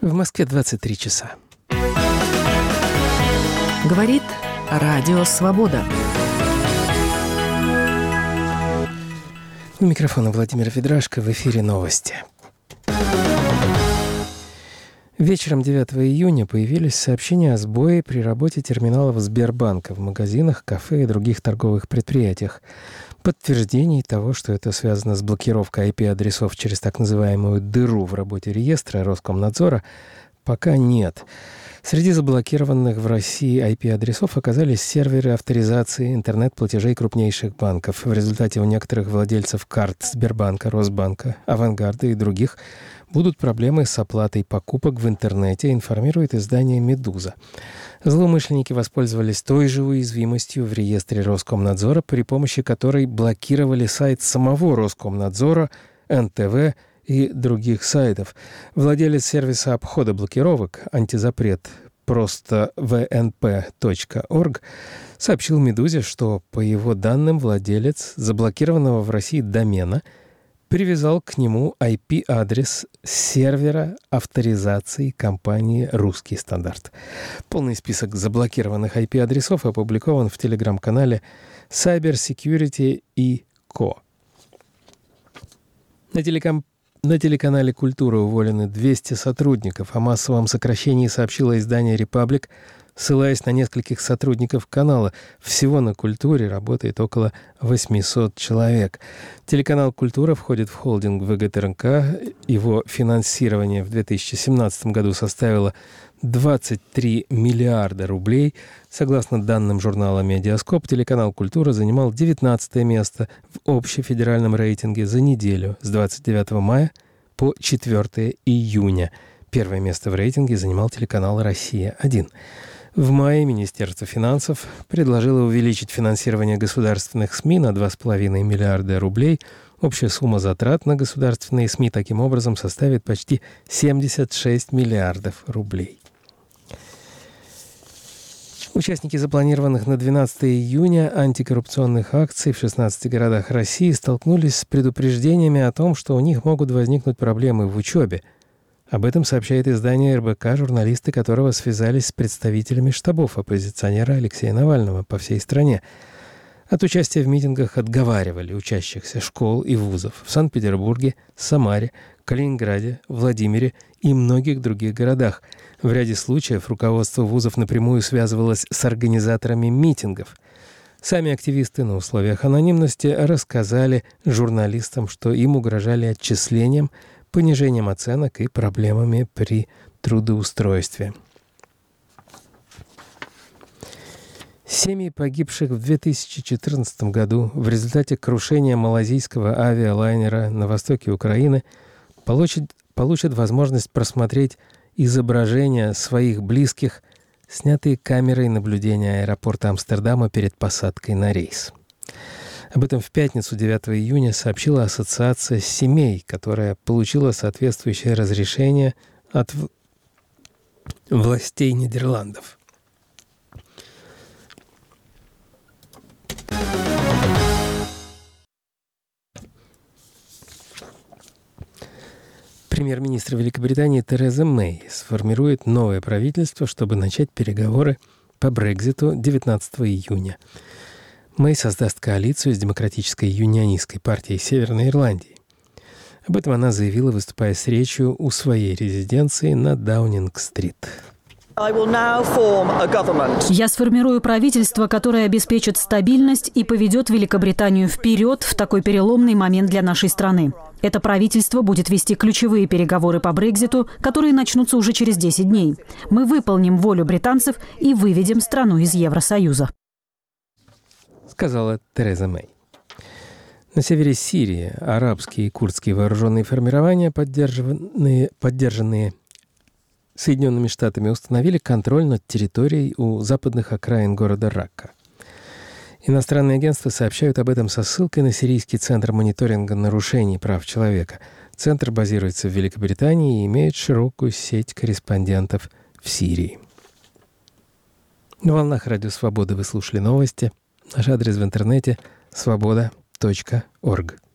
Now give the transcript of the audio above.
В Москве 23 часа. Говорит Радио Свобода. У микрофона Владимир Ведрашко, в эфире новости. Вечером 9 июня появились сообщения о сбое при работе терминалов Сбербанка в магазинах, кафе и других торговых предприятиях. Подтверждений того, что это связано с блокировкой IP-адресов через так называемую дыру в работе реестра Роскомнадзора, пока нет. Среди заблокированных в России IP-адресов оказались серверы авторизации интернет-платежей крупнейших банков. В результате у некоторых владельцев карт Сбербанка, Росбанка, Авангарда и других будут проблемы с оплатой покупок в интернете, информирует издание «Медуза». Злоумышленники воспользовались той же уязвимостью в реестре Роскомнадзора, при помощи которой блокировали сайт самого Роскомнадзора, НТВ и других сайтов. Владелец сервиса обхода блокировок «Антизапрет» просто wnp.org сообщил «Медузе», что, по его данным, владелец заблокированного в России домена привязал к нему IP-адрес сервера авторизации компании «Русский стандарт». Полный список заблокированных IP-адресов опубликован в телеграм-канале Cyber Security & Co. На телеканале «Культура» уволены 200 сотрудников. О массовом сокращении сообщило издание «Репаблик», ссылаясь на нескольких сотрудников канала. Всего на «Культуре» работает около 800 человек. Телеканал «Культура» входит в холдинг ВГТРК. Его финансирование в 2017 году составило 23 миллиарда рублей. Согласно данным журнала «Медиаскоп», телеканал «Культура» занимал 19 место в общефедеральном рейтинге за неделю с 29 мая по 4 июня. Первое место в рейтинге занимал телеканал «Россия-1». В мае Министерство финансов предложило увеличить финансирование государственных СМИ на 2,5 миллиарда рублей. Общая сумма затрат на государственные СМИ таким образом составит почти 76 миллиардов рублей. Участники запланированных на 12 июня антикоррупционных акций в 16 городах России столкнулись с предупреждениями о том, что у них могут возникнуть проблемы в учебе. Об этом сообщает издание РБК, журналисты которого связались с представителями штабов оппозиционера Алексея Навального по всей стране. От участия в митингах отговаривали учащихся школ и вузов в Санкт-Петербурге, Самаре, Калининграде, Владимире и многих других городах. В ряде случаев руководство вузов напрямую связывалось с организаторами митингов. Сами активисты на условиях анонимности рассказали журналистам, что им угрожали отчислением, понижением оценок и проблемами при трудоустройстве. Семьи погибших в 2014 году в результате крушения малайзийского авиалайнера на востоке Украины получат возможность просмотреть изображения своих близких, снятые камерой наблюдения аэропорта Амстердама перед посадкой на рейс. Об этом в пятницу, 9 июня, сообщила Ассоциация семей, которая получила соответствующее разрешение от властей Нидерландов. Премьер-министр Великобритании Тереза Мэй сформирует новое правительство, чтобы начать переговоры по Брекситу 19 июня. Мэй создаст коалицию с Демократической юнионистской партией Северной Ирландии. Об этом она заявила, выступая с речью у своей резиденции на Даунинг-стрит. Я сформирую правительство, которое обеспечит стабильность и поведет Великобританию вперед в такой переломный момент для нашей страны. Это правительство будет вести ключевые переговоры по Брекситу, которые начнутся уже через 10 дней. Мы выполним волю британцев и выведем страну из Евросоюза, сказала Тереза Мэй. На севере Сирии арабские и курдские вооруженные формирования, поддержанные Соединенными Штатами, установили контроль над территорией у западных окраин города Ракка. Иностранные агентства сообщают об этом со ссылкой на Сирийский центр мониторинга нарушений прав человека. Центр базируется в Великобритании и имеет широкую сеть корреспондентов в Сирии. На волнах Радио Свобода вы слушали новости. Наш адрес в интернете — свобода.орг.